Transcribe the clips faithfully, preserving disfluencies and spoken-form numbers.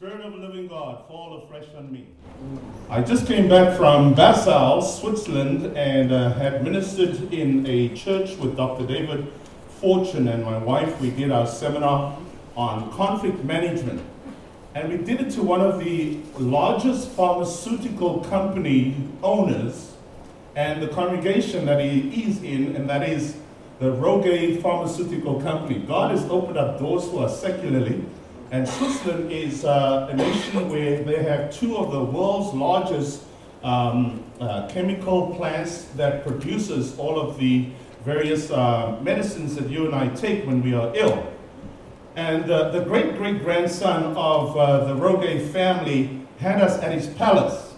Spirit of the living God, fall afresh on me. I just came back from Basel, Switzerland, and uh, had ministered in a church with Doctor David Fortune and my wife. We did our seminar on conflict management. And we did it to one of the largest pharmaceutical company owners and the congregation that he is in, and that is the Rogae Pharmaceutical Company. God has opened up doors for us secularly. And Switzerland is uh, a nation where they have two of the world's largest um, uh, chemical plants that produces all of the various uh, medicines that you and I take when we are ill. And uh, the great-great-grandson of uh, the Rogae family had us at his palace.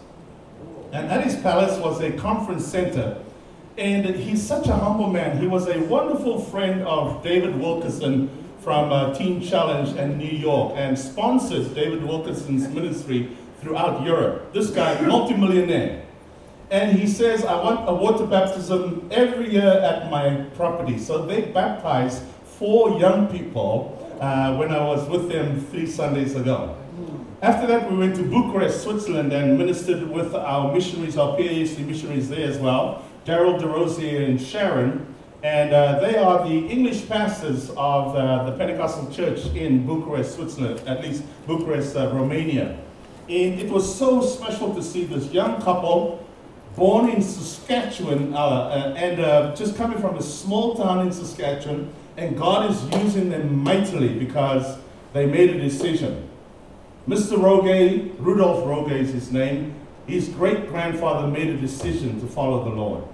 And at his palace was a conference center. And he's such a humble man. He was a wonderful friend of David Wilkerson from uh, Teen Challenge in New York, and sponsored David Wilkerson's ministry throughout Europe. This guy, multimillionaire. And he says, I want a water baptism every year at my property. So they baptized four young people uh, when I was with them three Sundays ago. After that, we went to Bucharest, Switzerland, and ministered with our missionaries, our P A C missionaries there as well, Daryl DeRosier and Sharon. And uh, they are the English pastors of uh, the Pentecostal church in Bucharest, Switzerland, at least Bucharest, uh, Romania. And it was so special to see this young couple born in Saskatchewan uh, and uh, just coming from a small town in Saskatchewan, and God is using them mightily because they made a decision. Mister Rogae, Rudolf Rogae is his name, his great-grandfather made a decision to follow the Lord.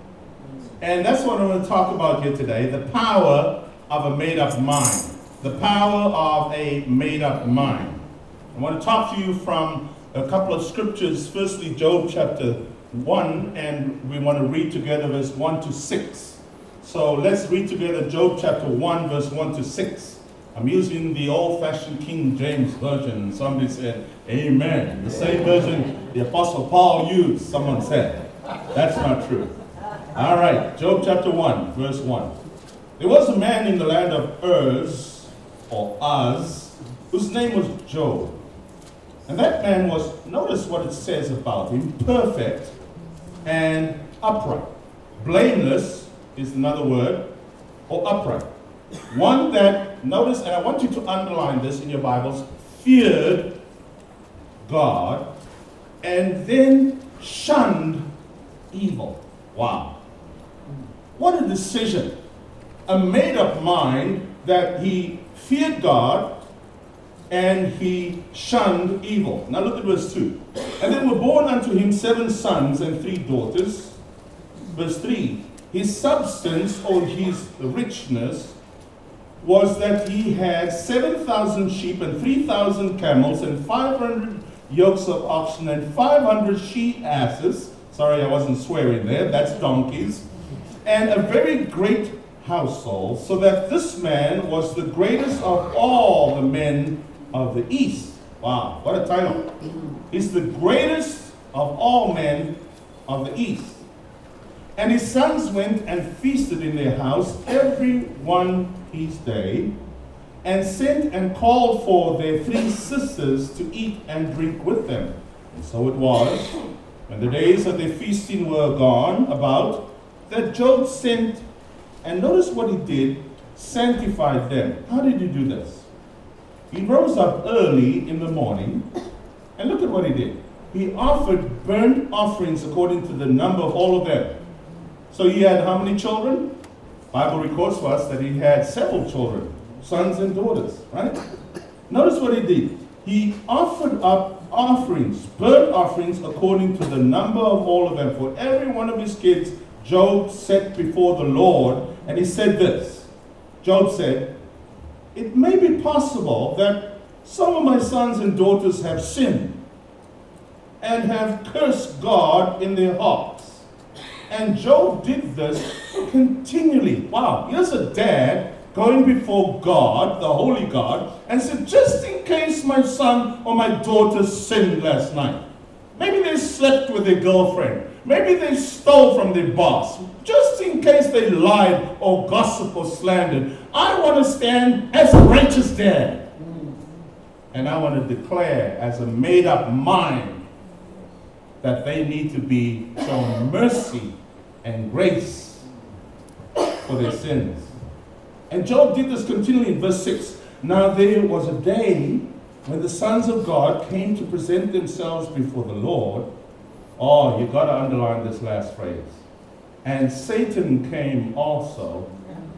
And that's what I want to talk about here today, the power of a made-up mind. The power of a made-up mind. I want to talk to you from a couple of scriptures. Firstly, Job chapter one, and we want to read together verse one to six. So let's read together Job chapter one, verse one to six. I'm using the old-fashioned King James Version. Somebody said, amen. The same version the Apostle Paul used, someone said. That's not true. All right, Job chapter one, verse one. There was a man in the land of Uz, or Uz, whose name was Job. And that man was, notice what it says about him, perfect and upright. Blameless is another word, or upright. One that, notice, and I want you to underline this in your Bibles, feared God, and then shunned evil. Wow. What a decision. A made-up mind that he feared God and he shunned evil. Now look at verse two. And there were born unto him seven sons and three daughters. Verse three. His substance, or his richness, was that he had seven thousand sheep and three thousand camels and five hundred yokes of oxen and five hundred she-asses. Sorry, I wasn't swearing there. That's donkeys. And a very great household, so that this man was the greatest of all the men of the East. Wow, what a title. He's the greatest of all men of the East. And his sons went and feasted in their house every one his day, and sent and called for their three sisters to eat and drink with them. And so it was, when the days of their feasting were gone about, that Job sent, and notice what he did, sanctified them. How did he do this? He rose up early in the morning, and look at what he did. He offered burnt offerings according to the number of all of them. So he had how many children? Bible records for us that he had several children, sons and daughters, right? Notice what he did. He offered up offerings, burnt offerings according to the number of all of them. For every one of his kids, Job set before the Lord, and he said this. Job said, it may be possible that some of my sons and daughters have sinned and have cursed God in their hearts. And Job did this continually. Wow, here's a dad going before God, the holy God, and said, just in case my son or my daughter sinned last night. Maybe they slept with their girlfriend. Maybe they stole from their boss. Just in case they lied or gossiped or slandered. I want to stand as a righteous dad. And I want to declare as a made-up mind that they need to be shown mercy and grace for their sins. And Job did this continually in verse six. Now there was a day when the sons of God came to present themselves before the Lord. Oh, you've got to underline this last phrase. And Satan came also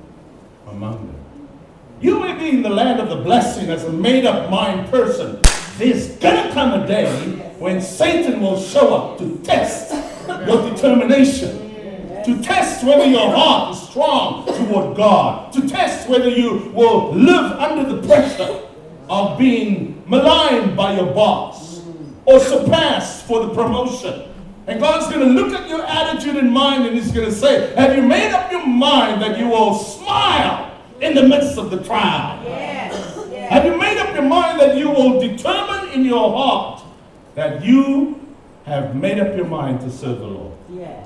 among them. You may be in the land of the blessing as a made-up mind person. There's going to come a day when Satan will show up to test your determination, to test whether your heart is strong toward God, to test whether you will live under the pressure of being maligned by your boss or surpassed for the promotion. And God's going to look at your attitude and mind and He's going to say, have you made up your mind that you will smile in the midst of the trial? Yes, yes. Have you made up your mind that you will determine in your heart that you have made up your mind to serve the Lord? Yes.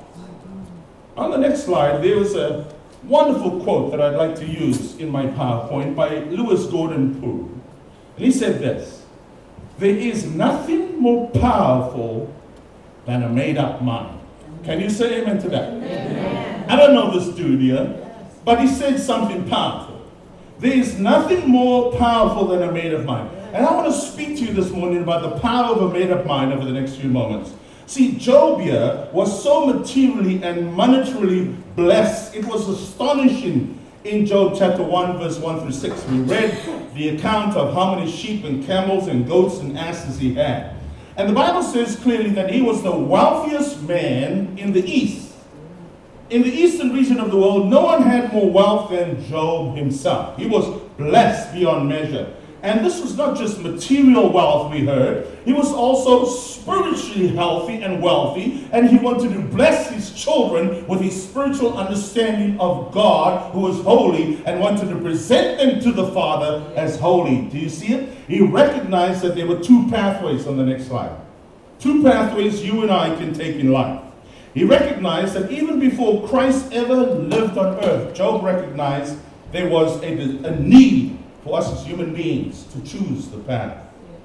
On the next slide, there is a wonderful quote that I'd like to use in my PowerPoint by Lewis Gordon Poole. And he said this: there is nothing more powerful than a made-up mind. Can you say amen to that? Amen. I don't know this dude here, but he said something powerful. There is nothing more powerful than a made-up mind. And I want to speak to you this morning about the power of a made-up mind over the next few moments. See, Job here was so materially and monetarily blessed. It was astonishing in Job chapter one, verse one through six. We read the account of how many sheep and camels and goats and asses he had. And the Bible says clearly that he was the wealthiest man in the East. In the eastern region of the world, no one had more wealth than Job himself. He was blessed beyond measure. And this was not just material wealth, we heard. He was also spiritually healthy and wealthy. And he wanted to bless his children with his spiritual understanding of God, who is holy, and wanted to present them to the Father as holy. Do you see it? He recognized that there were two pathways on the next slide. Two pathways you and I can take in life. He recognized that even before Christ ever lived on earth, Job recognized there was a, a need for us as human beings to choose the path.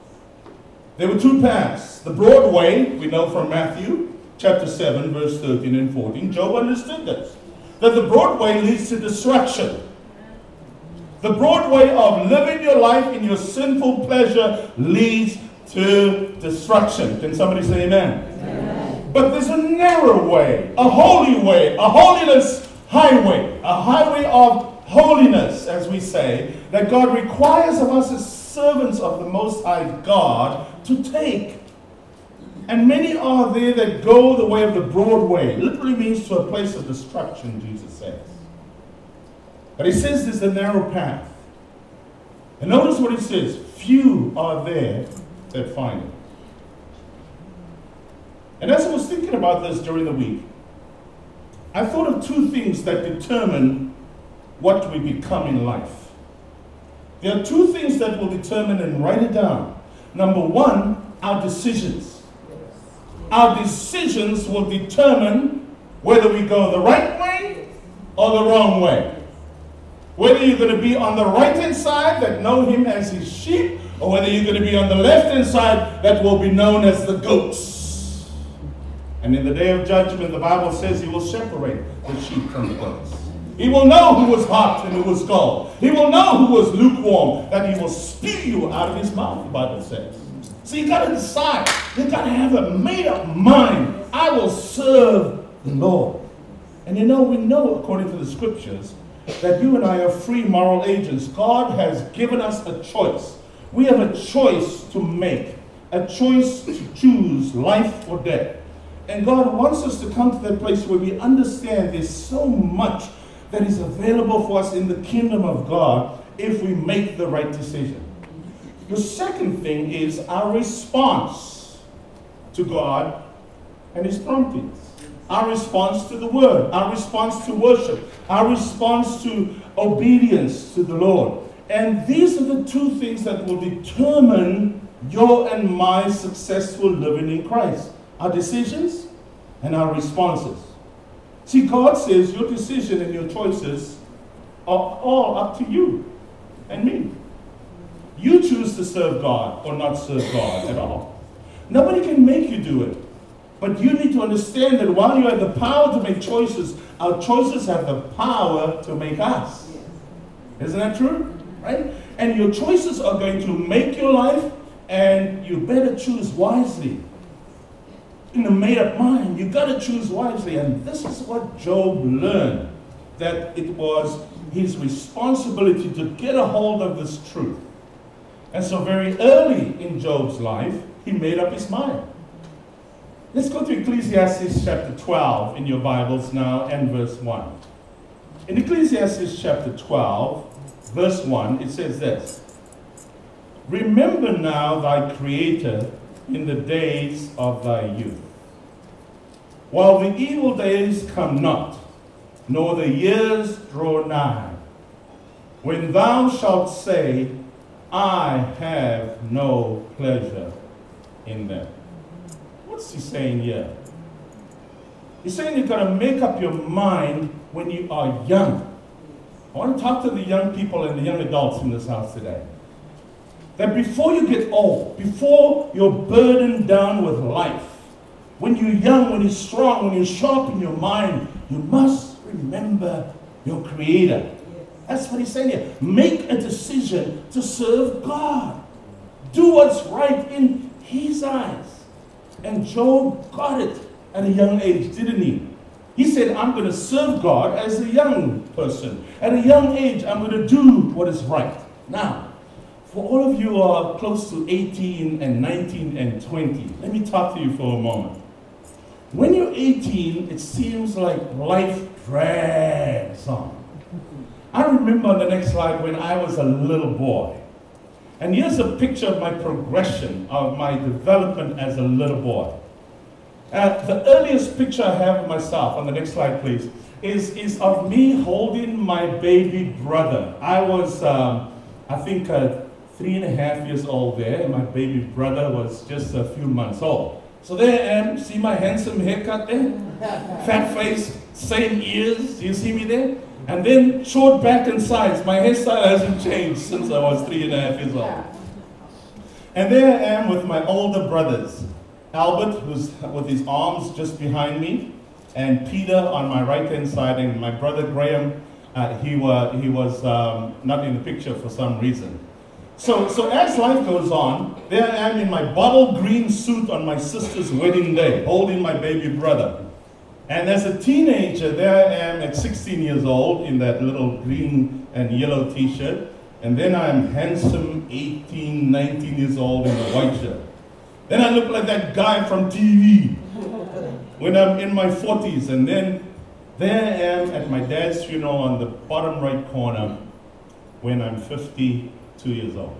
There were two paths. The broad way, we know from Matthew chapter seven, verse thirteen and fourteen. Job understood this, that the broad way leads to destruction. The broad way of living your life in your sinful pleasure leads to destruction. Can somebody say amen? Amen. But there's a narrow way, a holy way, a holiness highway, a highway of holiness, as we say, that God requires of us as servants of the Most High God to take. And many are there that go the way of the broad way. It literally means to a place of destruction, Jesus says. But he says there's a narrow path. And notice what he says: few are there that find it. And as I was thinking about this during the week, I thought of two things that determine what we become in life. There are two things that will determine, and write it down. Number one, our decisions. Our decisions will determine whether we go the right way or the wrong way. Whether you're going to be on the right-hand side that know him as his sheep, or whether you're going to be on the left-hand side that will be known as the goats. And in the day of judgment, the Bible says he will separate the sheep from the goats. He will know who was hot and who was cold. He will know who was lukewarm, that he will spew you out of his mouth, the Bible says. So you got to decide. You got to have a made-up mind. I will serve the Lord. And you know, we know, according to the scriptures, that you and I are free moral agents. God has given us a choice. We have a choice to make, a choice to choose life or death. And God wants us to come to that place where we understand there's so much that is available for us in the kingdom of God if we make the right decision. The second thing is our response to God and his promptings. Our response to the word, our response to worship, our response to obedience to the Lord. And these are the two things that will determine your and my successful living in Christ. Our decisions and our responses. See, God says your decision and your choices are all up to you and me. You choose to serve God or not serve God at all. Nobody can make you do it. But you need to understand that while you have the power to make choices, our choices have the power to make us. Isn't that true? Right? And your choices are going to make your life, and you better choose wisely. In a made-up mind, you got to choose wisely. And this is what Job learned, that it was his responsibility to get a hold of this truth. And so very early in Job's life, he made up his mind. Let's go to Ecclesiastes chapter twelve in your Bibles now and verse one. In Ecclesiastes chapter twelve, verse one, it says this: Remember now thy Creator in the days of thy youth, while the evil days come not, nor the years draw nigh, when thou shalt say, I have no pleasure in them. What's he saying here? He's saying you've got to make up your mind when you are young. I want to talk to the young people and the young adults in this house today. That before you get old, before you're burdened down with life, when you're young, when you're strong, when you're sharp in your mind, you must remember your Creator. That's what he's saying here. Make a decision to serve God. Do what's right in his eyes. And Job got it at a young age, didn't he? He said, I'm going to serve God as a young person. At a young age, I'm going to do what is right. Now, for all of you who are close to eighteen and nineteen and twenty, let me talk to you for a moment. When you're eighteen, it seems like life drags on. I remember on the next slide when I was a little boy. And here's a picture of my progression, of my development as a little boy. Uh, the earliest picture I have of myself, on the next slide please, is, is of me holding my baby brother. I was, um, I think, uh, three and a half years old there, and my baby brother was just a few months old. So there I am, see my handsome haircut there? Fat face, same ears, do you see me there? And then short back and sides. My hairstyle hasn't changed since I was three and a half years old. And there I am with my older brothers. Albert, who's with his arms just behind me, and Peter on my right-hand side, and my brother Graham, uh, he, were, he was um, not in the picture for some reason. So, so as life goes on, there I am in my bottle green suit on my sister's wedding day, holding my baby brother. And as a teenager, there I am at sixteen years old in that little green and yellow t-shirt. And then I'm handsome, eighteen, nineteen years old in the white shirt. Then I look like that guy from T V when I'm in my forties. And then there I am at my dad's funeral on the bottom right corner when I'm fifty-two years old.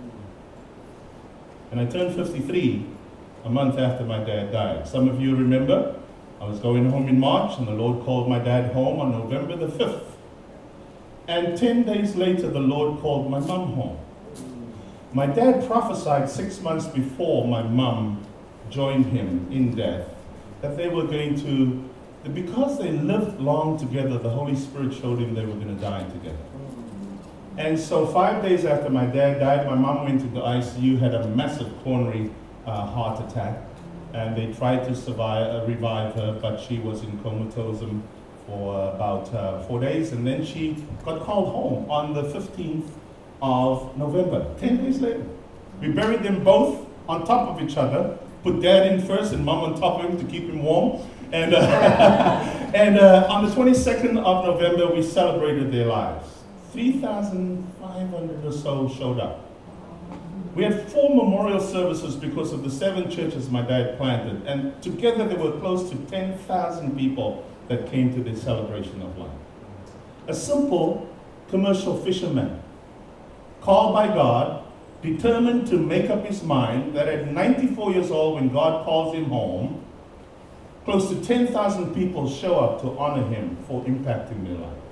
And I turned fifty-three a month after my dad died. Some of you remember, I was going home in March, and the Lord called my dad home on November the fifth. And ten days later, the Lord called my mom home. My dad prophesied six months before my mom joined him in death that they were going to, that because they lived long together, the Holy Spirit showed him they were going to die together. And so five days after my dad died, my mom went to the I C U, had a massive coronary uh, heart attack. And they tried to survive, uh, revive her, but she was in comatose for about uh, four days. And then she got called home on the fifteenth of November, ten days later. We buried them both on top of each other, put dad in first and mom on top of him to keep him warm. And, uh, and uh, on the twenty-second of November, we celebrated their lives. three thousand five hundred or so showed up. We had four memorial services because of the seven churches my dad planted, and together there were close to ten thousand people that came to this celebration of life. A simple commercial fisherman, called by God, determined to make up his mind that at ninety-four years old, when God calls him home, close to ten thousand people show up to honor him for impacting their life.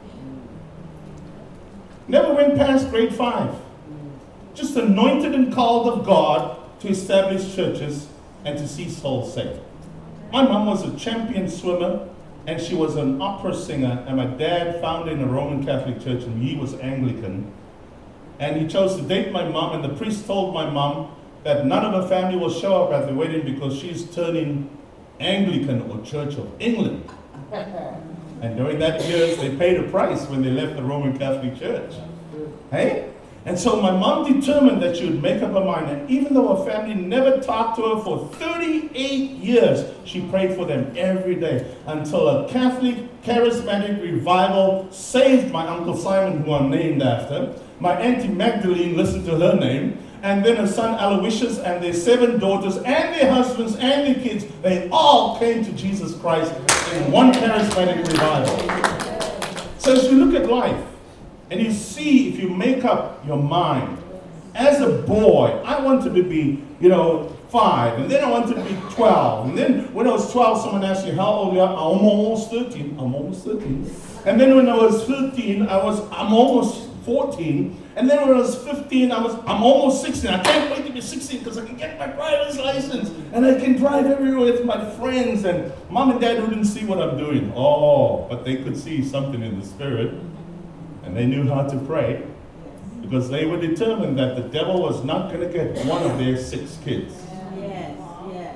Never went past grade five. Just anointed and called of God to establish churches and to see souls saved. My mom was a champion swimmer, and she was an opera singer, and my dad founded a Roman Catholic church, and he was Anglican. And he chose to date my mom, and the priest told my mom that none of her family will show up at the wedding because she's turning Anglican or Church of England. And during that years, they paid a price when they left the Roman Catholic Church. Hey? And so my mom determined that she would make up her mind. And even though her family never talked to her for thirty-eight years, she prayed for them every day until a Catholic charismatic revival saved my Uncle Simon, who I'm named after. My Auntie Magdalene listened to her name. And then her son Aloysius and their seven daughters and their husbands and their kids, they all came to Jesus Christ in one charismatic revival. So as you look at life, and you see, if you make up your mind, as a boy, I wanted to be, you know, five, and then I wanted to be twelve. And then when I was twelve, someone asked me, how old are you? I'm almost thirteen. I'm almost thirteen. And then when I was thirteen, I was, I'm almost fourteen. And then when I was fifteen, I was, I'm almost sixteen. I can't wait to be sixteen because I can get my driver's license. And I can drive everywhere with my friends. And mom and dad wouldn't see what I'm doing. Oh, but they could see something in the spirit. And they knew how to pray, because they were determined that the devil was not going to get one of their six kids. Yes, yes.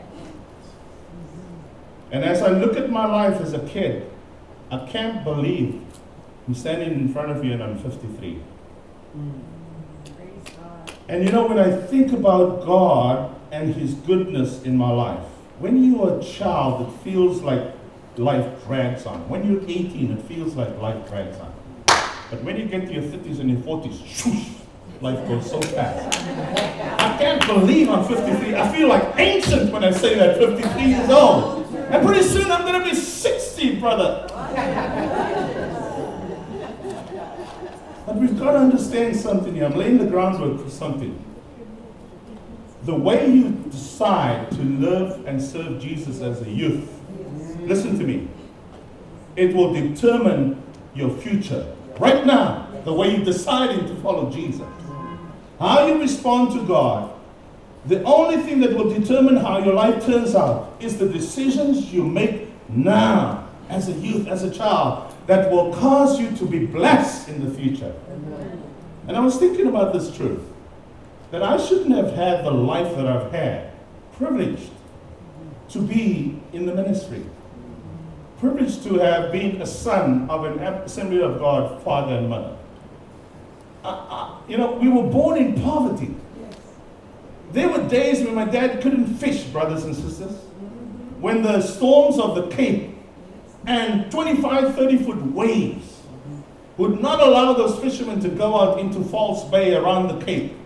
And as I look at my life as a kid, I can't believe I'm standing in front of you and I'm fifty-three. And you know, when I think about God and His goodness in my life, when you're a child, it feels like life drags on. When you're eighteen, it feels like life drags on. But when you get to your thirties and your forties, shoosh, life goes so fast. I can't believe I'm fifty-three. I feel like ancient when I say that, fifty-three years old. And pretty soon I'm going to be sixty, brother. But we've got to understand something here. I'm laying the groundwork for something. The way you decide to live and serve Jesus as a youth, listen to me, it will determine your future. Right now, the way you're deciding to follow Jesus. How you respond to God, the only thing that will determine how your life turns out is the decisions you make now, as a youth, as a child, that will cause you to be blessed in the future. And I was thinking about this truth, that I shouldn't have had the life that I've had, privileged to be in the ministry. Privileged to have been a son of an Assembly of God father and mother. Uh, uh, you know, we were born in poverty. Yes. There were days when my dad couldn't fish, brothers and sisters. Mm-hmm. When the storms of the Cape and twenty-five, thirty foot waves mm-hmm. would not allow those fishermen to go out into False Bay around the Cape.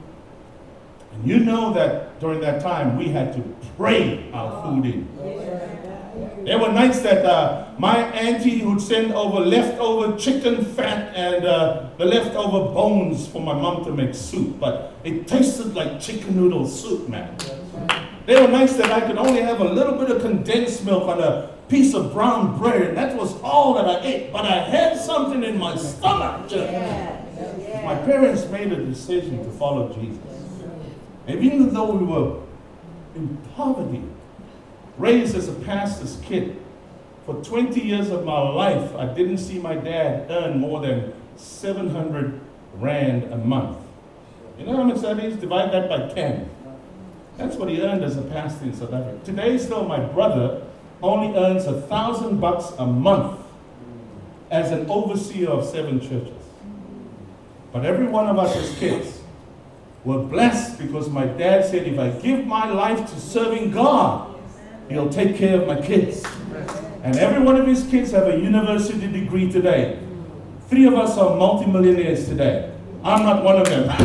And you know that during that time we had to pray our food in. Yes. There were nights that uh, my auntie would send over leftover chicken fat and uh, the leftover bones for my mom to make soup, but it tasted like chicken noodle soup, man. There were nights that I could only have a little bit of condensed milk on a piece of brown bread, and that was all that I ate, but I had something in my stomach. Yeah. My parents made a decision to follow Jesus. And even though we were in poverty, raised as a pastor's kid, for twenty years of my life, I didn't see my dad earn more than seven hundred rand a month. You know how much that is? Divide that by ten. That's what he earned as a pastor in South Africa. Today, still, my brother only earns a thousand bucks a month as an overseer of seven churches. But every one of us as kids were blessed because my dad said, if I give my life to serving God, He'll take care of my kids. And every one of his kids have a university degree today. Three of us are multimillionaires today. I'm not one of them.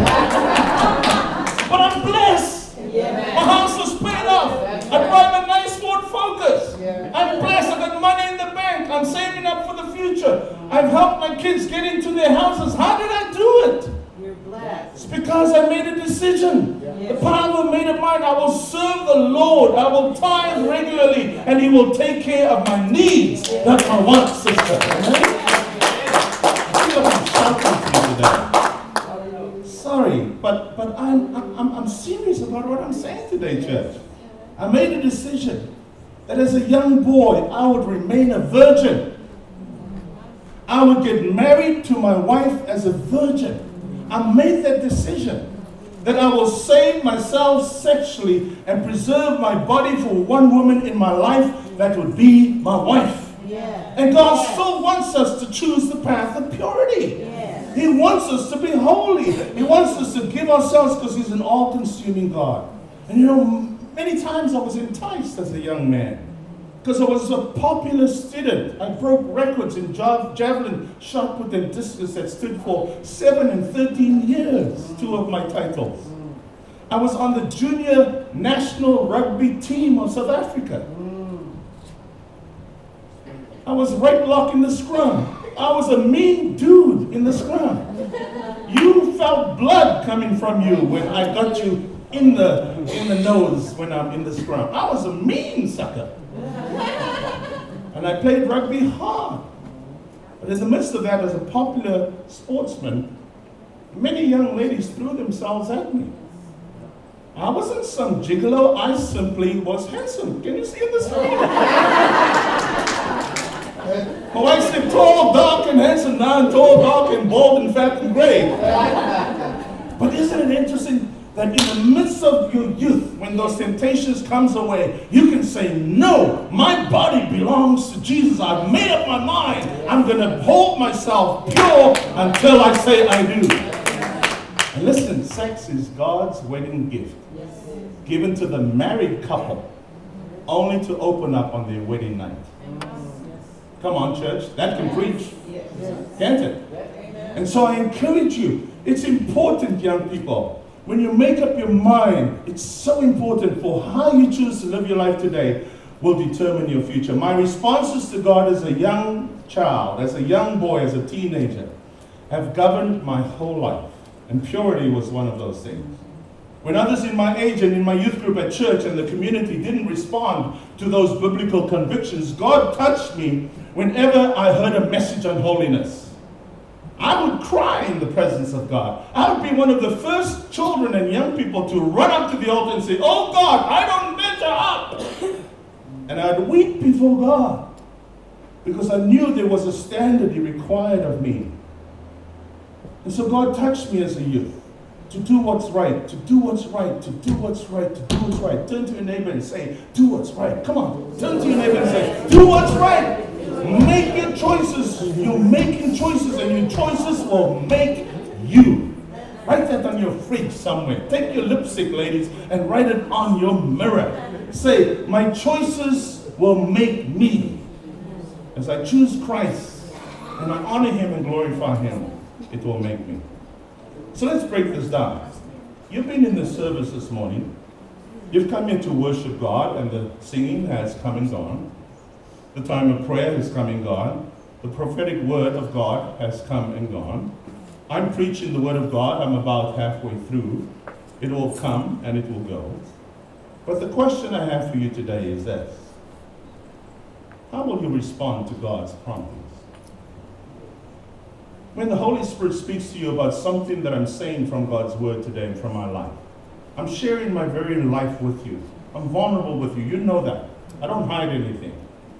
But I'm blessed. My house was paid off. I drive a nice Ford Focus. I'm blessed. I've got money in the bank. I'm saving up for the future. I've helped my kids get into their houses. How did I do it? You're blessed. It's because I made a decision. The power made up mind. I will serve the Lord. I will tithe regularly, and He will take care of my needs, not my wants, sister. I feel like I'm shouting to you today. Sorry, but but I'm I'm I'm serious about what I'm saying today, church. I made a decision that as a young boy, I would remain a virgin. I would get married to my wife as a virgin. I made that decision that I will save myself sexually and preserve my body for one woman in my life that would be my wife. Yeah. And God yeah. still wants us to choose the path of purity. Yeah. He wants us to be holy. He wants us to give ourselves because He's an all-consuming God. And you know, many times I was enticed as a young man because I was a popular student. I broke records in jav- javelin, shot put, and discus that stood for seven and thirteen years, two of my titles. I was on the junior national rugby team of South Africa. I was right lock in the scrum. I was a mean dude in the scrum. You felt blood coming from you when I got you in the in the nose when I'm in the scrum. I was a mean sucker. And I played rugby hard. But in the midst of that, as a popular sportsman, many young ladies threw themselves at me. I wasn't some gigolo, I simply was handsome. Can you see in the screen? My wife said tall, dark, and handsome. Now I'm tall, dark, and bald, and fat, and gray. But isn't it interesting that in the midst of your youth, when those temptations comes away, you can say, no, my body belongs to Jesus. I've made up my mind. I'm going to hold myself pure until I say I do. And listen, sex is God's wedding gift, given to the married couple, only to open up on their wedding night. Come on, church. That can preach. Can't it? And so I encourage you. It's important, young people. When you make up your mind, it's so important, for how you choose to live your life today will determine your future. My responses to God as a young child, as a young boy, as a teenager, have governed my whole life. And purity was one of those things. When others in my age and in my youth group at church and the community didn't respond to those biblical convictions, God touched me whenever I heard a message on holiness. I would cry in the presence of God. I would be one of the first children and young people to run up to the altar and say, oh God, I don't measure up. And I'd weep before God because I knew there was a standard He required of me. And so God touched me as a youth to do what's right, to do what's right, to do what's right, to do what's right. Turn to your neighbor and say, do what's right. Come on, turn to your neighbor and say, do what's right. Make your choices. You're making choices, and your choices will make you. Write that on your fridge somewhere. Take your lipstick, ladies, and write it on your mirror. Say, my choices will make me. As I choose Christ and I honor Him and glorify Him, it will make me. So let's break this down. You've been in the service this morning. You've come here to worship God, and the singing has come and gone. The time of prayer has come and gone. The prophetic word of God has come and gone. I'm preaching the word of God. I'm about halfway through. It will come and it will go. But the question I have for you today is this. How will you respond to God's promptings? When the Holy Spirit speaks to you about something that I'm saying from God's word today and from my life, I'm sharing my very life with you. I'm vulnerable with you. You know that. I don't hide anything.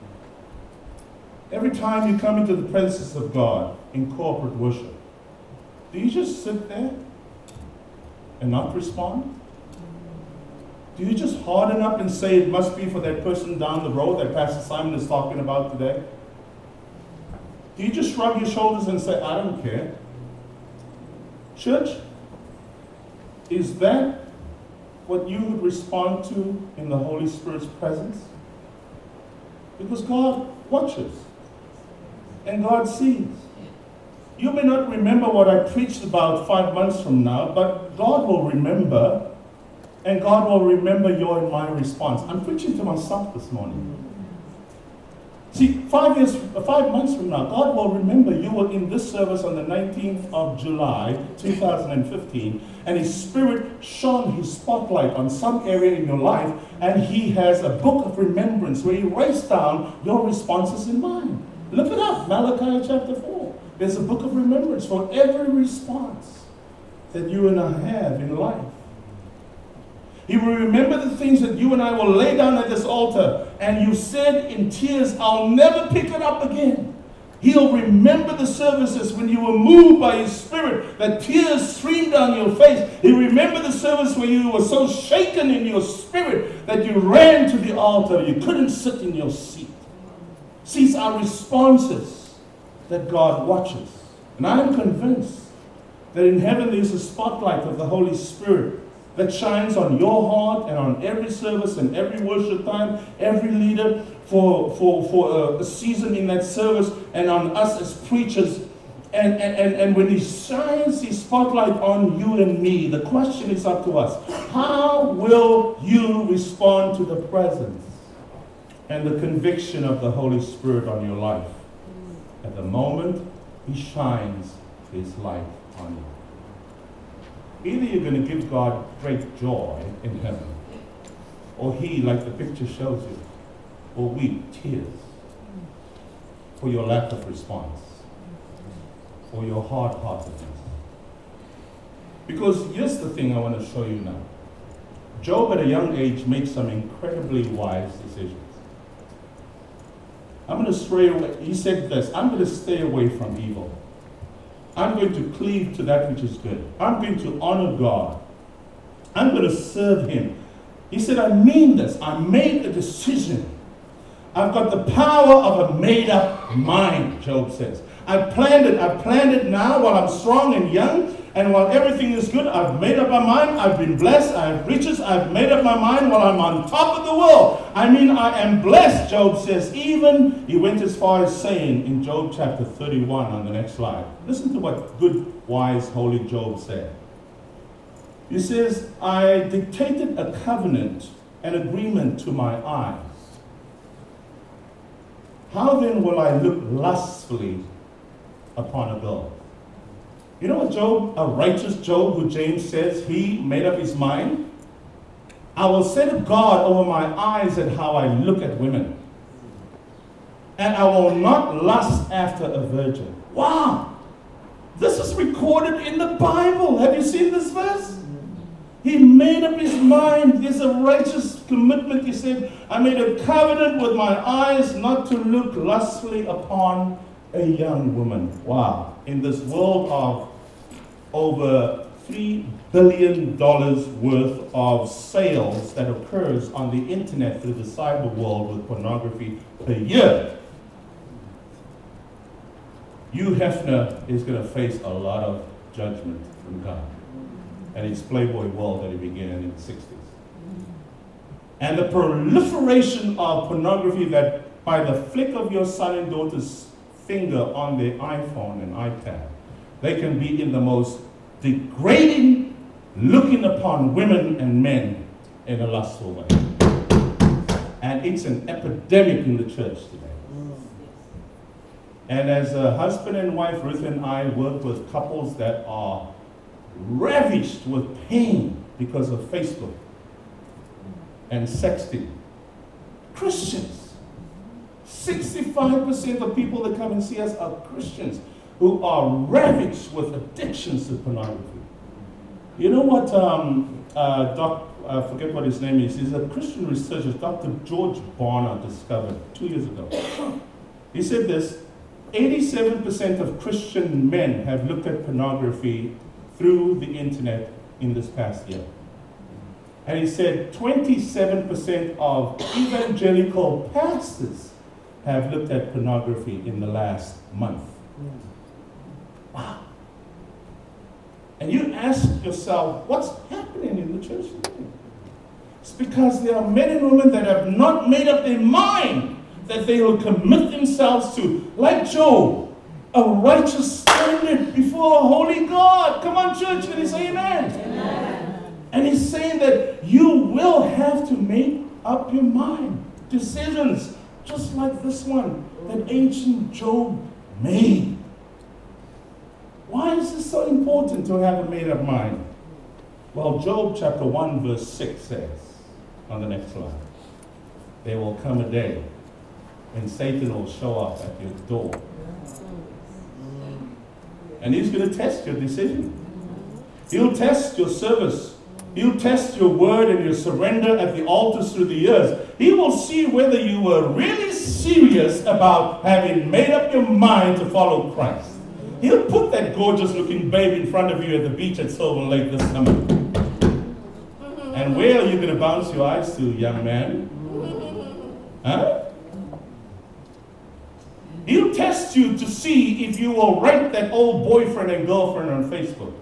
Every time you come into the presence of God in corporate worship, do you just sit there and not respond? Do you just harden up and say it must be for that person down the road that Pastor Simon is talking about today? Do you just shrug your shoulders and say, I don't care? Church, is that what you would respond to in the Holy Spirit's presence? Because God watches. And God sees. You may not remember what I preached about five months from now, but God will remember, and God will remember your and my response. I'm preaching to myself this morning. See, five years, five months from now, God will remember you were in this service on the nineteenth of July, two thousand fifteen, and His Spirit shone His spotlight on some area in your life, and He has a book of remembrance where He writes down your responses in mind. Look it up, Malachi chapter four. There's a book of remembrance for every response that you and I have in life. He will remember the things that you and I will lay down at this altar, and you said in tears, I'll never pick it up again. He'll remember the services when you were moved by His Spirit, that tears streamed down your face. He'll remember the service where you were so shaken in your spirit that you ran to the altar. You couldn't sit in your seat. See, it's our responses that God watches. And I am convinced that in heaven there's a spotlight of the Holy Spirit that shines on your heart and on every service and every worship time, every leader for, for, for a, a season in that service, and on us as preachers. And, and, and, and when He shines His spotlight on you and me, the question is up to us. How will you respond to the presence and the conviction of the Holy Spirit on your life at the moment He shines His light on you? Either you're going to give God great joy in heaven, or He, like the picture shows you, will weep tears for your lack of response, for your hard-heartedness. Because here's the thing I want to show you now. Job at a young age made some incredibly wise decisions. I'm going to stray away. He said this, I'm going to stay away from evil. I'm going to cleave to that which is good. I'm going to honor God. I'm going to serve Him. He said, I mean this. I made a decision. I've got the power of a made-up mind, Job says. I planned it. I planned it now while I'm strong and young, and while everything is good. I've made up my mind. I've been blessed. I have riches. I've made up my mind while I'm on top of the world. I mean, I am blessed, Job says. Even, he went as far as saying in Job chapter thirty-one on the next slide. Listen to what good, wise, holy Job said. He says, I dictated a covenant, an agreement to my eyes. How then will I look lustfully upon a girl? You know what Job, a righteous Job, who James says he made up his mind? I will set God over my eyes at how I look at women. And I will not lust after a virgin. Wow! This is recorded in the Bible. Have you seen this verse? He made up his mind. There's a righteous commitment. He said, I made a covenant with my eyes not to look lustfully upon a young woman. Wow. In this world of over three billion dollars worth of sales that occurs on the internet through the cyber world with pornography per year, Hugh Hefner is going to face a lot of judgment from God and his Playboy world that he began in the sixties. And the proliferation of pornography that by the flick of your son and daughter's finger on their iPhone and iPad, they can be in the most degrading, looking upon women and men in a lustful way. And it's an epidemic in the church today. And as a husband and wife, Ruth and I work with couples that are ravished with pain because of Facebook and sexting. Christians. sixty-five percent of people that come and see us are Christians who are ravished with addictions to pornography. You know what um, uh, Doc, I forget what his name is, he's a Christian researcher, Doctor George Barna discovered two years ago. He said this, eighty-seven percent of Christian men have looked at pornography through the internet in this past year. And he said twenty-seven percent of evangelical pastors have looked at pornography in the last month. Wow. And you ask yourself, what's happening in the church today? It's because there are men and women that have not made up their mind that they will commit themselves to, like Job, a righteous standard before a holy God. Come on, church, can you say amen? Amen. And he's saying that you will have to make up your mind. Decisions just like this one that ancient Job made. Why is this so important to have a made-up mind? Well, Job chapter one verse six says, on the next slide, there will come a day when Satan will show up at your door. And he's going to test your decision. He'll test your service. He'll test your word and your surrender at the altars through the years. He will see whether you were really serious about having made up your mind to follow Christ. He'll put that gorgeous looking babe in front of you at the beach at Silver Lake this summer. And where are you going to bounce your eyes to, young man? Huh? He'll test you to see if you will rate that old boyfriend and girlfriend on Facebook.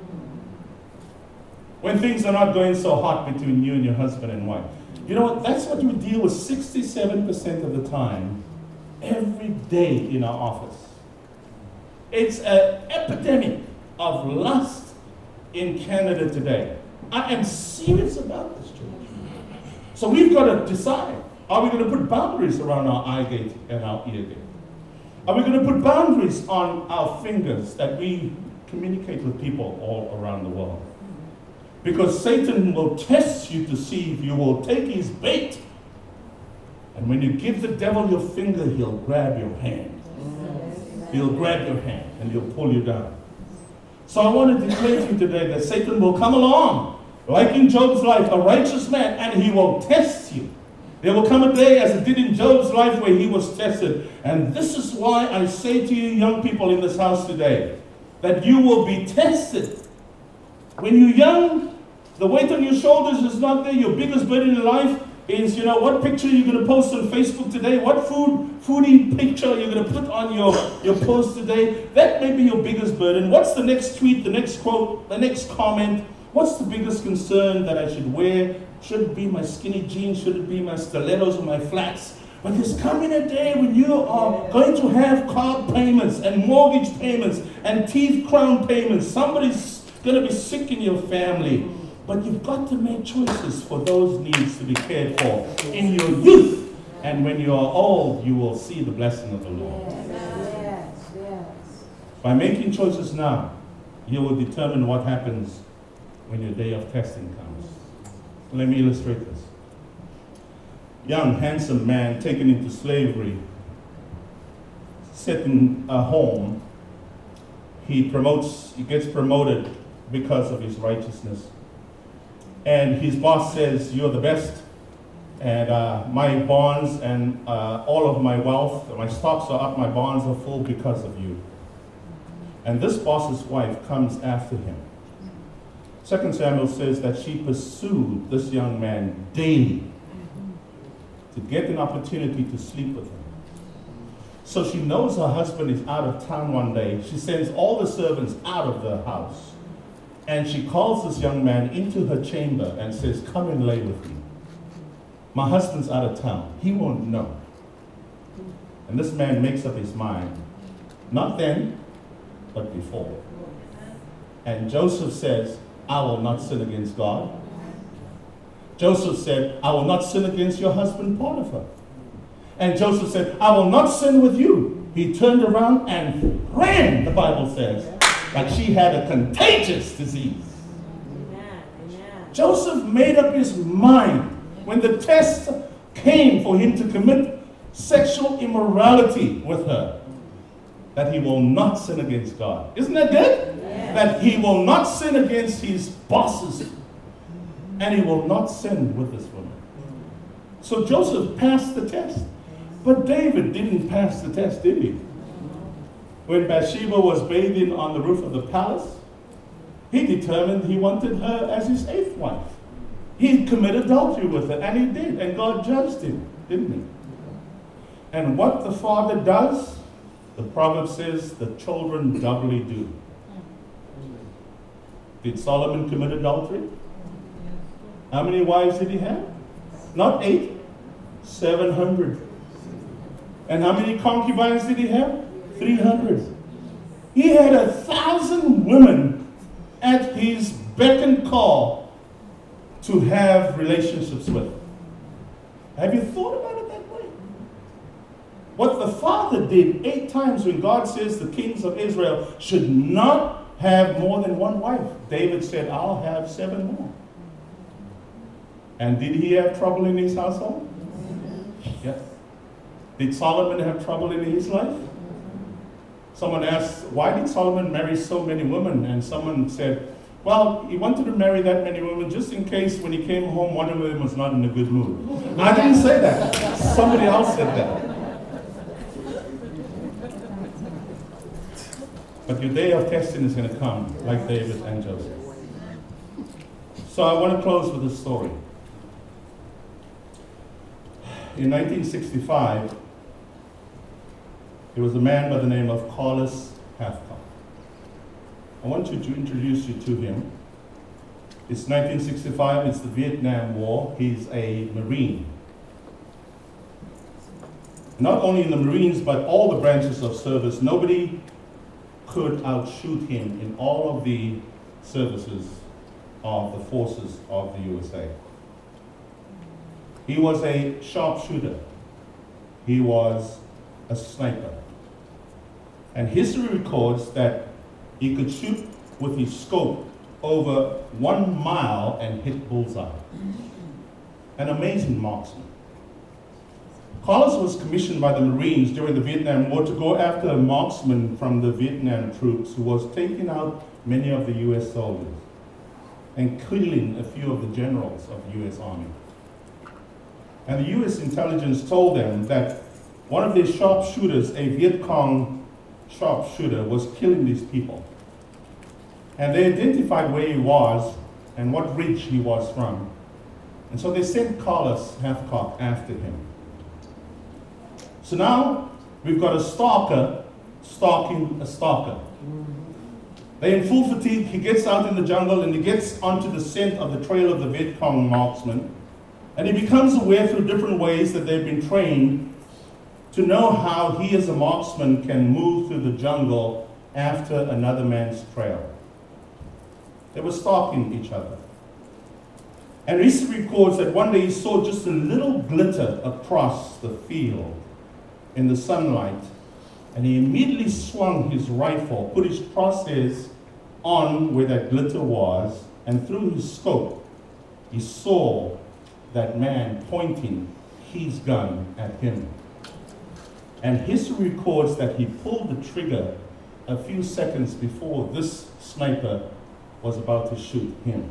When things are not going so hot between you and your husband and wife. You know what? That's what we deal with sixty-seven percent of the time, every day in our office. It's an epidemic of lust in Canada today. I am serious about this, church. So we've got to decide, are we going to put boundaries around our eye gate and our ear gate? Are we going to put boundaries on our fingers that we communicate with people all around the world? Because Satan will test you to see if you will take his bait. And when you give the devil your finger, he'll grab your hand. He'll grab your hand and he'll pull you down. So I want to declare to you today that Satan will come along, like in Job's life, a righteous man, and he will test you. There will come a day, as it did in Job's life, where he was tested. And this is why I say to you, young people in this house today, that you will be tested. When you're young, the weight on your shoulders is not there. Your biggest burden in life is, you know, what picture you're going to post on Facebook today? What food, foodie picture you're going to put on your, your post today? That may be your biggest burden. What's the next tweet, the next quote, the next comment? What's the biggest concern that I should wear? Should it be my skinny jeans? Should it be my stilettos or my flats? But there's coming a day when you are going to have car payments and mortgage payments and teeth crown payments. Somebody's going to be sick in your family. But you've got to make choices for those needs to be cared for in your youth. And when you are old, you will see the blessing of the Lord. Yes, yes. By making choices now, you will determine what happens when your day of testing comes. Let me illustrate this. Young, handsome man taken into slavery, set in a home. He promotes, he gets promoted because of his righteousness. And his boss says, you're the best. And uh, my bonds and uh, all of my wealth, my stocks are up, my bonds are full because of you. And this boss's wife comes after him. Second Samuel says that she pursued this young man daily to get an opportunity to sleep with him. So she knows her husband is out of town one day. She sends all the servants out of the house. And she calls this young man into her chamber and says, come and lay with me. My husband's out of town. He won't know. And this man makes up his mind. Not then, but before. And Joseph says, I will not sin against God. Joseph said, I will not sin against your husband Potiphar. And Joseph said, I will not sin with you. He turned around and ran, the Bible says, like she had a contagious disease. Amen. Amen. Joseph made up his mind when the test came for him to commit sexual immorality with her, that he will not sin against God. Isn't that good? Yes. That he will not sin against his bosses, and he will not sin with this woman. So Joseph passed the test. But David didn't pass the test, did he? When Bathsheba was bathing on the roof of the palace, he determined he wanted her as his eighth wife. He committed adultery with her, and he did, and God judged him, didn't he? And what the father does, the proverb says, the children doubly do. Did Solomon commit adultery? How many wives did he have? Not eight, seven hundred. And how many concubines did he have? three hundred. He had a thousand women at his beck and call to have relationships with. Have you thought about it that way? What the father did eight times when God says the kings of Israel should not have more than one wife. David said, I'll have seven more. And did he have trouble in his household? Yes. Did Solomon have trouble in his life? Someone asked, why did Solomon marry so many women? And someone said, Well, he wanted to marry that many women just in case when he came home, one of them was not in a good mood. I didn't say that. Somebody else said that. But your day of testing is going to come, like David and Joseph. So I want to close with a story. In nineteen sixty-five, there was a man by the name of Carlos Hathcock. I want you to introduce you to him. It's nineteen sixty-five, it's the Vietnam War. He's a Marine. Not only in the Marines, but all the branches of service. Nobody could outshoot him in all of the services of the forces of the U S A. He was a sharpshooter. He was a sniper. And history records that he could shoot with his scope over one mile and hit bullseye. An amazing marksman. Carlos was commissioned by the Marines during the Vietnam War to go after a marksman from the Vietnam troops who was taking out many of the U S soldiers and killing a few of the generals of the U S Army. And the U S intelligence told them that one of their sharpshooters, a Viet Cong sharpshooter, was killing these people. And they identified where he was and what ridge he was from. And so they sent Carlos Hathcock after him. So now we've got a stalker stalking a stalker. They're in full fatigue. He gets out in the jungle and he gets onto the scent of the trail of the Viet Cong marksman. And he becomes aware through different ways that they've been trained to know how he as a marksman can move through the jungle after another man's trail. They were stalking each other. And history records that one day he saw just a little glitter across the field in the sunlight, and he immediately swung his rifle, put his crosshairs on where that glitter was, and through his scope, he saw that man pointing his gun at him. And history records that he pulled the trigger a few seconds before this sniper was about to shoot him.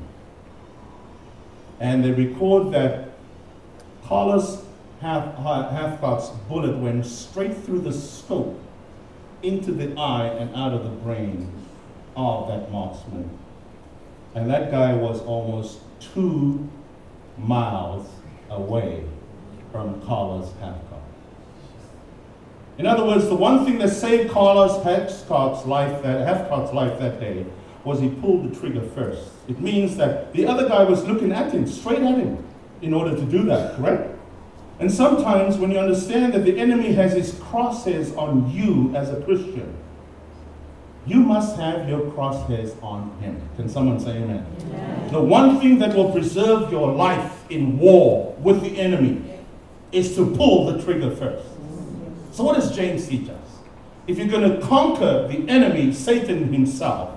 And they record that Carlos Hathcock's bullet went straight through the scope into the eye and out of the brain of that marksman. And that guy was almost two miles away from Carlos Hathcock. In other words, the one thing that saved Carlos Hathcock's life that, Hathcock's life that day was he pulled the trigger first. It means that the other guy was looking at him, straight at him, in order to do that, correct? And sometimes when you understand that the enemy has his crosshairs on you as a Christian, you must have your crosshairs on him. Can someone say amen? Amen? The one thing that will preserve your life in war with the enemy is to pull the trigger first. So what does James teach us? If you're going to conquer the enemy, Satan himself,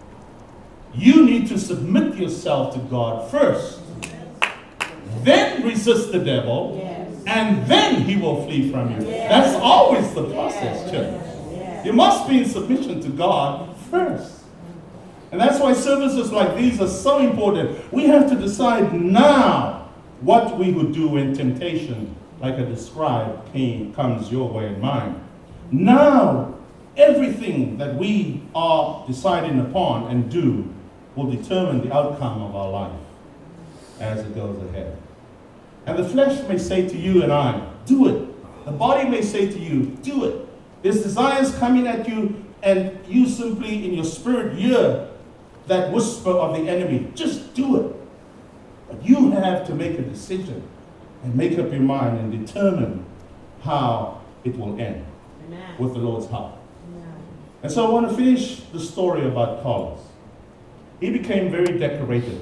you need to submit yourself to God first. Then resist the devil, yes. And then he will flee from you. Yes. That's always the process, church. Yes. You must be in submission to God first. And that's why services like these are so important. We have to decide now what we would do when temptation, like I described, came, comes your way and mine. Now, everything that we are deciding upon and do will determine the outcome of our life as it goes ahead. And the flesh may say to you and I, do it. The body may say to you, do it. There's desires coming at you, and you simply in your spirit hear that whisper of the enemy, just do it. But you have to make a decision and make up your mind and determine how it will end. Amen. With the Lord's help. Amen. And so I want to finish the story about Carlos. He became very decorated.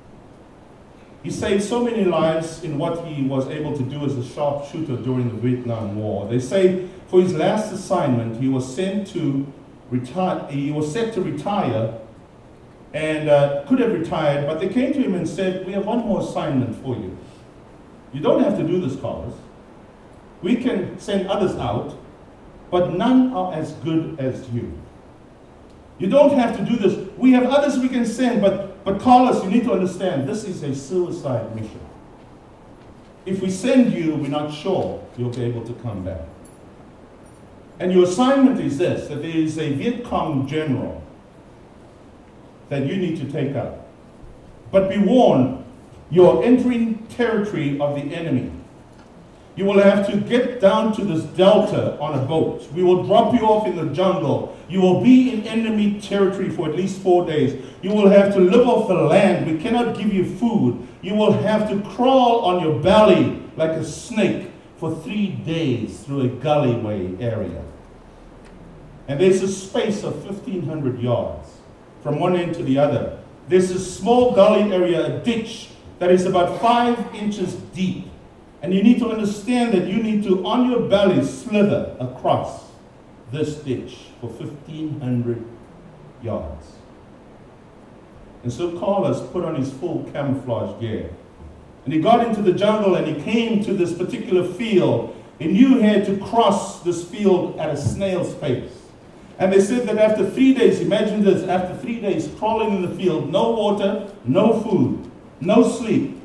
He saved so many lives in what he was able to do as a sharpshooter during the Vietnam War. They say for his last assignment, he was sent to retire. He was set to retire, and uh, could have retired, but they came to him and said, "We have one more assignment for you. You don't have to do this, Carlos. We can send others out, but none are as good as you." You don't have to do this. We have others we can send, but, but Carlos, you need to understand, this is a suicide mission. If we send you, we're not sure you'll be able to come back. And your assignment is this, that there is a Viet Cong general that you need to take up. But be warned, you're entering territory of the enemy. You will have to get down to this delta on a boat. We will drop you off in the jungle. You will be in enemy territory for at least four days. You will have to live off the land. We cannot give you food. You will have to crawl on your belly like a snake for three days through a gullyway area. And there's a space of fifteen hundred yards from one end to the other. There's a small gully area, a ditch, that is about five inches deep. And you need to understand that you need to, on your belly, slither across this ditch for fifteen hundred yards. And so Carlos put on his full camouflage gear. And he got into the jungle and he came to this particular field. He knew he had to cross this field at a snail's pace. And they said that after three days, imagine this, after three days crawling in the field, no water, no food, no sleep,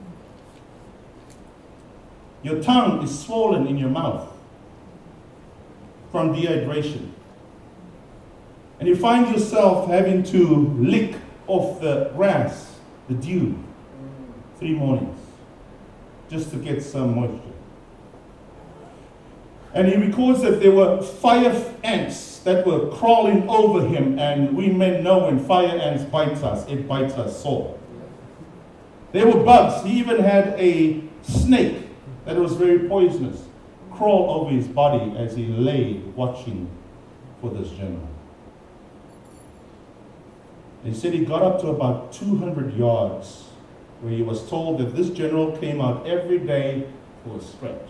your tongue is swollen in your mouth from dehydration. And you find yourself having to lick off the grass, the dew, three mornings, just to get some moisture. And he records that there were fire ants that were crawling over him, and we men know when fire ants bites us, it bites us sore. There were bugs. He even had a snake that was very poisonous crawl over his body as he lay watching for this general. He said he got up to about two hundred yards, where he was told that this general came out every day for a stretch.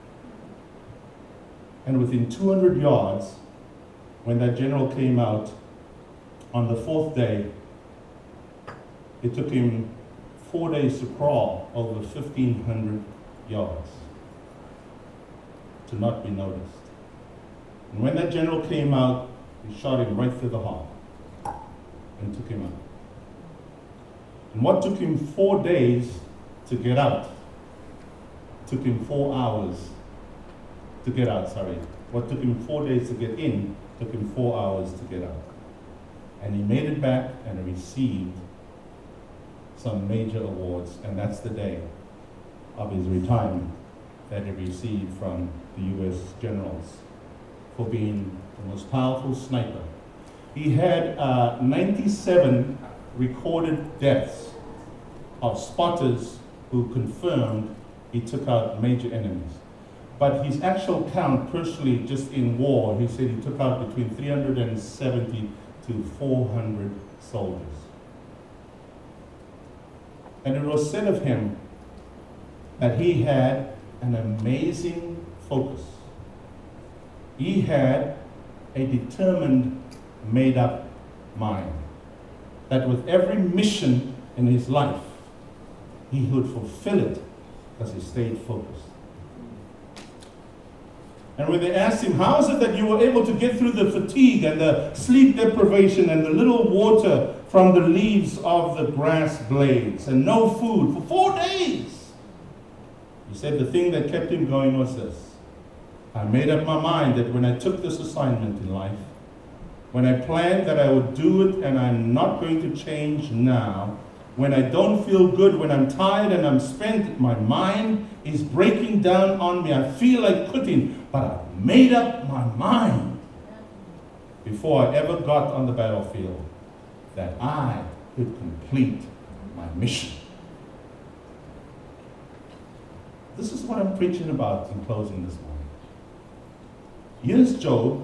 And within two hundred yards, when that general came out, on the fourth day, it took him four days to crawl over fifteen hundred yards to not be noticed. And when that general came out, he shot him right through the heart and took him out. And what took him four days to get out took him four hours to get out, sorry. What took him four days to get in took him four hours to get out. And he made it back and received some major awards, and that's the day of his retirement that he received from the U S generals for being the most powerful sniper. He had uh, ninety-seven recorded deaths of spotters who confirmed he took out major enemies. But his actual count personally, just in war, he said he took out between three hundred seventy to four hundred soldiers. And it was said of him that he had an amazing focus. He had a determined, made-up mind. That with every mission in his life, he would fulfill it because he stayed focused. And when they asked him, how is it that you were able to get through the fatigue and the sleep deprivation and the little water from the leaves of the grass blades and no food for four days? He said the thing that kept him going was this. I made up my mind that when I took this assignment in life, when I planned that I would do it and I'm not going to change now, when I don't feel good, when I'm tired and I'm spent, my mind is breaking down on me. I feel like quitting, but I made up my mind before I ever got on the battlefield that I could complete my mission. This is what I'm preaching about in closing this morning. Here's Job.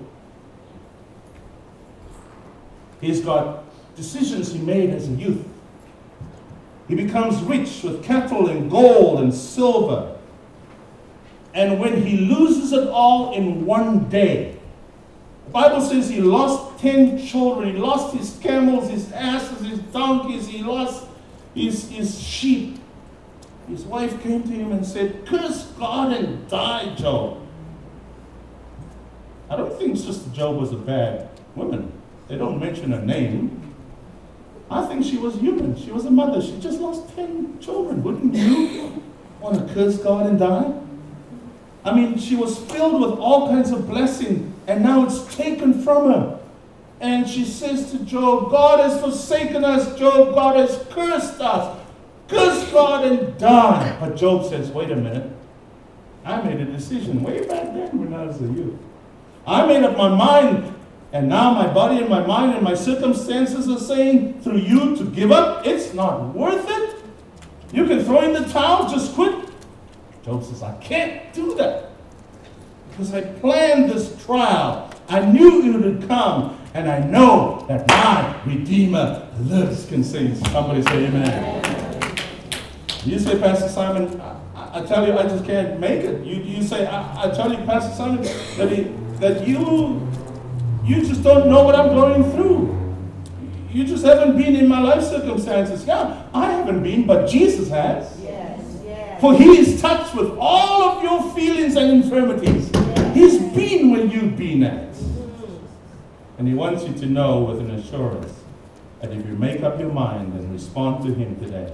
He's got decisions he made as a youth. He becomes rich with cattle and gold and silver. And when he loses it all in one day, the Bible says he lost ten children. He lost his camels, his asses, his donkeys. He lost his, his sheep. His wife came to him and said, curse God and die, Job. I don't think Sister Job was a bad woman. They don't mention her name. I think she was human. She was a mother. She just lost ten children. Wouldn't you want to curse God and die? I mean, she was filled with all kinds of blessing, and now it's taken from her. And she says to Job, God has forsaken us, Job. God has cursed us. Curse God and die. But Job says, wait a minute. I made a decision way back then when I was a youth. I made up my mind, and now my body and my mind and my circumstances are saying through you to give up. It's not worth it. You can throw in the towel, just quit. Job says, I can't do that because I planned this trial. I knew it would come, and I know that my Redeemer lives. Can say, somebody say amen. You say, Pastor Simon, I, I tell you, I just can't make it. You, you say, I, I tell you, Pastor Simon, that, he, that you, you just don't know what I'm going through. You just haven't been in my life circumstances. Yeah, I haven't been, but Jesus has. Yes, yes. For he is touched with all of your feelings and infirmities. Yes. He's been where you've been at. Mm-hmm. And he wants you to know with an assurance that if you make up your mind and respond to him today,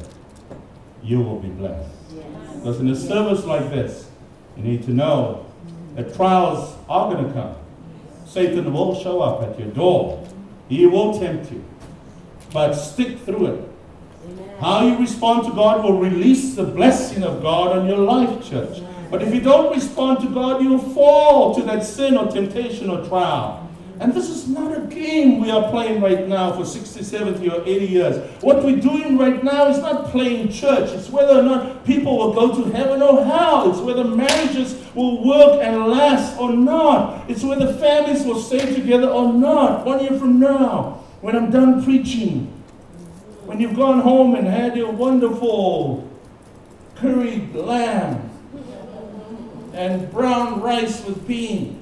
you will be blessed. Yes. Because in a service like this, you need to know that trials are going to come. Satan will show up at your door. He will tempt you. But stick through it. Amen. How you respond to God will release the blessing of God on your life, church. Amen. But if you don't respond to God, you'll fall to that sin or temptation or trial. And this is not a game we are playing right now for sixty, seventy, or eighty years. What we're doing right now is not playing church. It's whether or not people will go to heaven or hell. It's whether marriages will work and last or not. It's whether families will stay together or not. One year from now, when I'm done preaching, when you've gone home and had your wonderful curried lamb and brown rice with beans,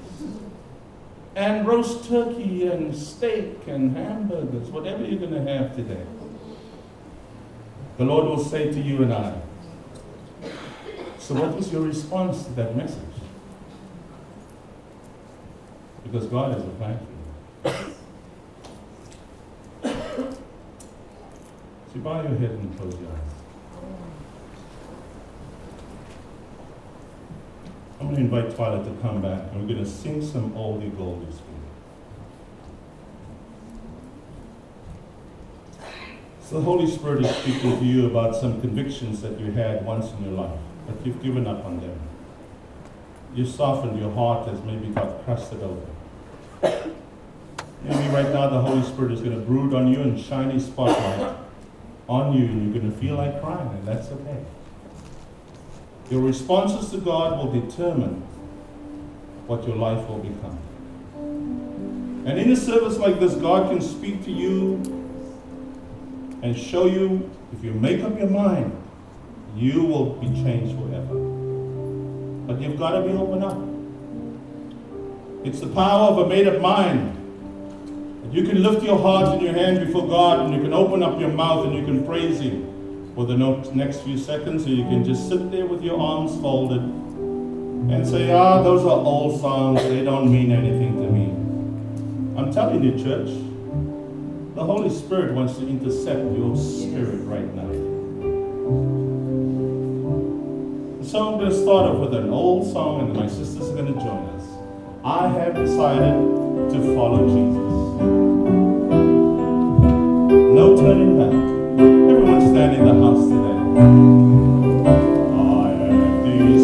and roast turkey and steak and hamburgers, whatever you're going to have today, the Lord will say to you and I, so what was your response to that message? Because God has a plan for you. So bow your head and close your eyes. I'm going to invite Twyla to come back, and we're going to sing some oldie goldies for you. So the Holy Spirit is speaking to you about some convictions that you had once in your life, but you've given up on them. You've softened, your heart has maybe got crusted over. Maybe right now the Holy Spirit is going to brood on you and shine His spotlight on you, and you're going to feel like crying, and that's okay. Your responses to God will determine what your life will become. And in a service like this, God can speak to you and show you, if you make up your mind, you will be changed forever. But you've got to be open up. It's the power of a made-up mind. You can lift your heart and your hand before God, and you can open up your mouth and you can praise Him for the next few seconds, or you can just sit there with your arms folded and say, ah, those are old songs, they don't mean anything to me. I'm telling you, church, the Holy Spirit wants to intercept your spirit right now. So I'm going to start off with an old song, and my sisters are going to join us. I have decided to follow Jesus. No turning back. Everyone stand in the house today. I have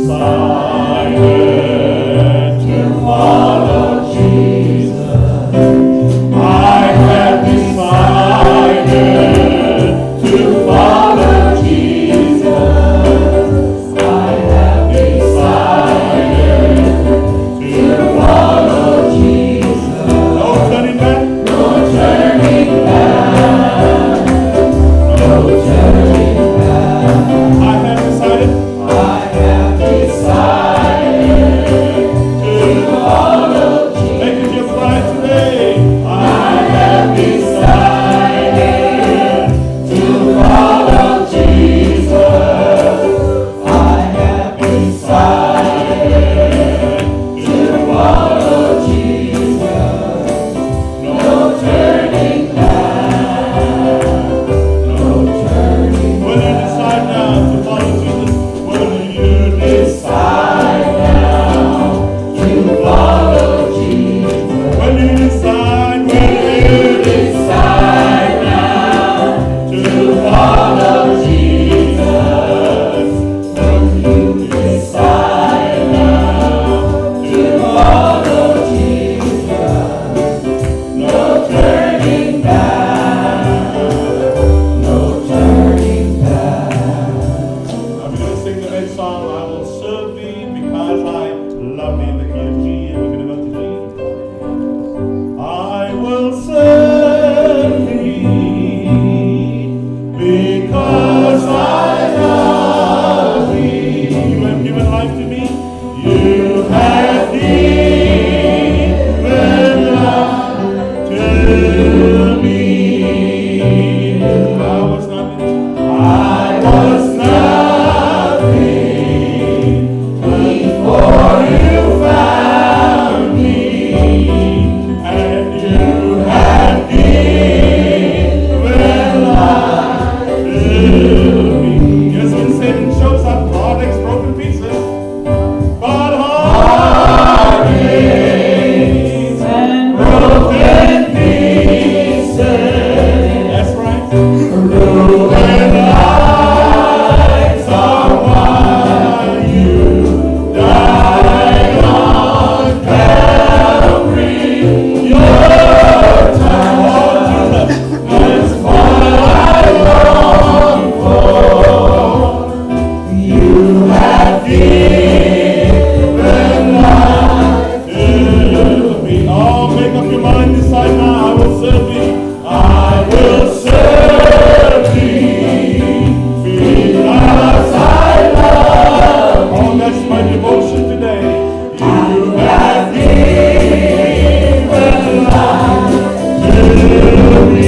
decided to follow Jesus. I have decided to follow Jesus. I have decided to follow Jesus. No turning back. No turning back. I have decided. I have decided. love me in the key of G, and we're going to go to G. I will serve thee because I love thee. You have given life to me. You have given life to me. I was nothing. I was nothing before you found me, and you have given life to me. Yes, when Satan shows up, heartaches, broken pieces, but heartaches and broken pieces. That's right. Ruined lives are why you died on Calvary. Your time is what I long for. You have given life to me. Oh, make up your mind, decide now. I will serve thee. I will serve thee because I love. Oh, that's my devotion today. You have given life to me.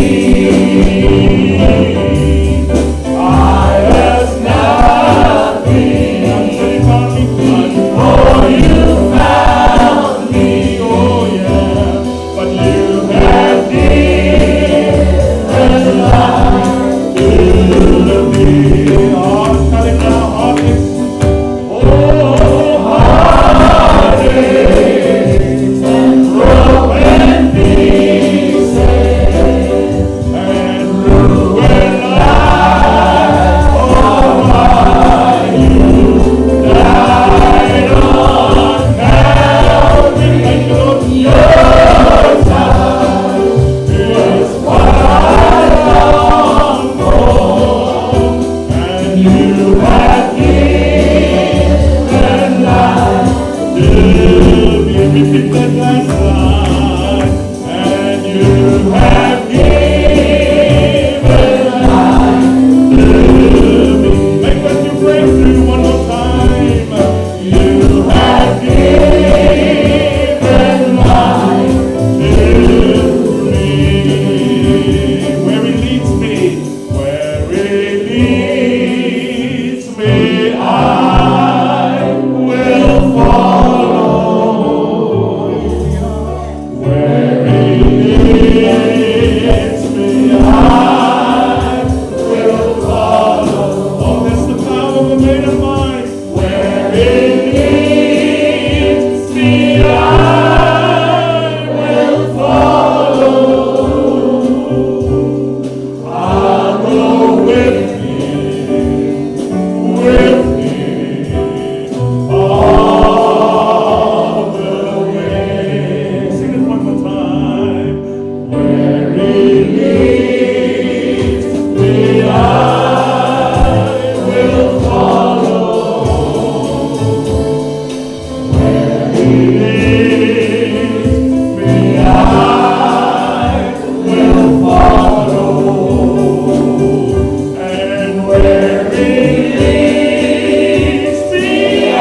I was nothing until you found me. Until you found me. Oh yeah, but you have given life to me. Oh, it's coming now, heartaches. Oh, heartaches and broken pieces and ruined life. Oh, why you died on Calvary. Thank you, Lord. Your time is what I long for, and you have given life to me. Repeat that last line. And you have given life to me. Make that your breakthrough one more time. You have given life to me. Where it leads me, where it leads me, I will follow. Where it leads me, I will follow. Oh, that's the power of a maiden mind. Where it leads me, I will follow. I'll go with him, with him all the way. Sing it one more time. Where it leads me, I will follow. Where it leads me, I will follow. And where it leads me, I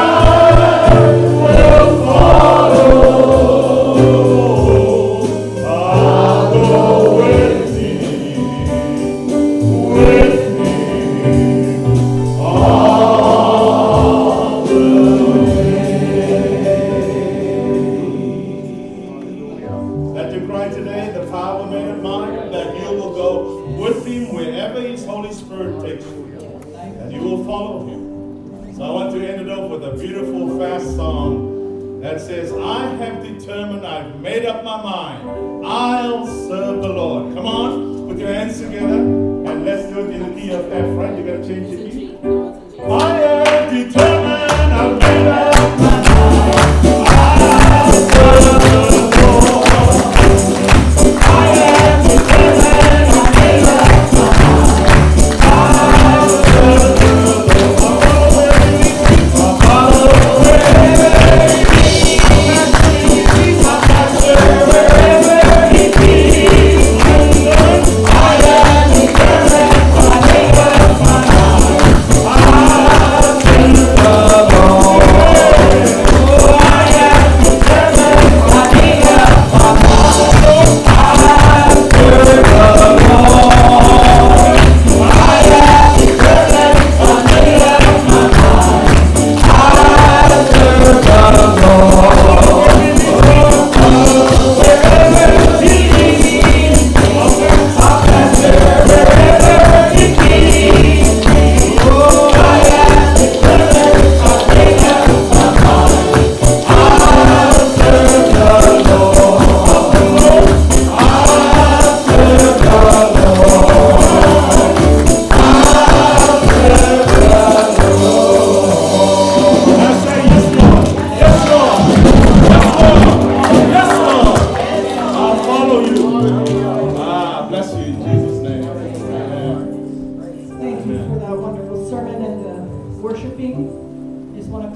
will follow. I'll go with him, with him all the way. Let you cry today, the power made of mine, that you will go with him wherever his Holy Spirit takes you, and you will follow him. So I want to end it off with a beautiful fast song that says, I have determined, I've made up my mind, I'll serve the Lord. Come on, put your hands together, and let's do it in the key of F, right? You gotta change the key. I have determined, I've made up my mind, I'll serve the Lord. I have determined, I've made up my mind, I'll serve the Lord. I'll follow where he leads me. I'll follow where he leads me.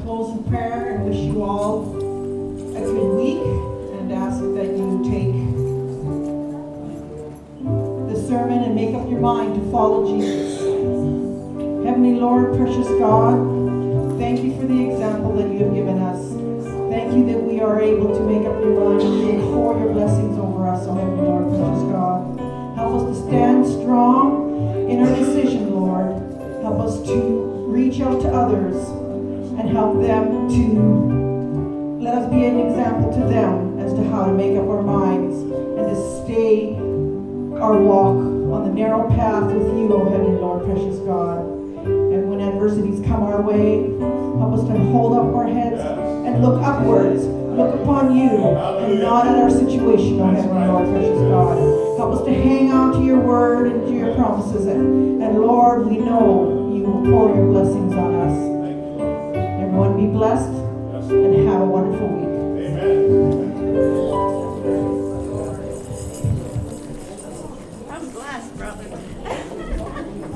close in prayer and wish you all a good week and ask that you take the sermon and make up your mind to follow Jesus. Heavenly Lord, precious God, thank you for the example that you have given us. Thank you that we are able to make up your mind and pour your blessings over us, oh Heavenly Lord, precious God. Help us to stand strong in our decision, Lord. Help us to reach out to others and help them to let us be an example to them as to how to make up our minds and to stay our walk on the narrow path with you, O Heavenly Lord, precious God. And when adversities come our way, help us to hold up our heads and look upwards, look upon you, and not at our situation, O Heavenly Lord, precious God. Help us to hang on to your word and to your promises. And, and Lord, we know you will pour your blessings on us. Everyone be blessed and have a wonderful week.